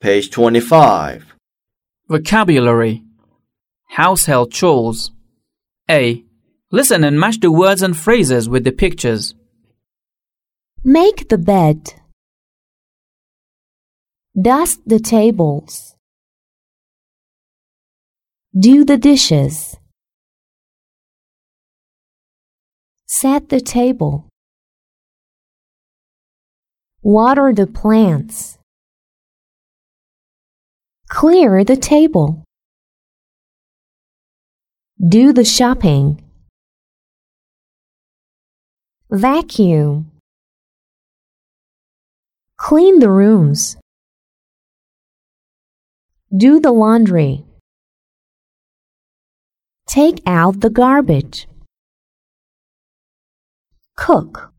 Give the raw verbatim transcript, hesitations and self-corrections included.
Page twenty-five. Vocabulary. Household chores. A. Listen and match the words and phrases with the pictures. Make the bed. Dust the tables. Do the dishes. Set the table. Water the plants. Clear the table. Do the shopping. Vacuum. Clean the rooms. Do the laundry. Take out the garbage. Cook.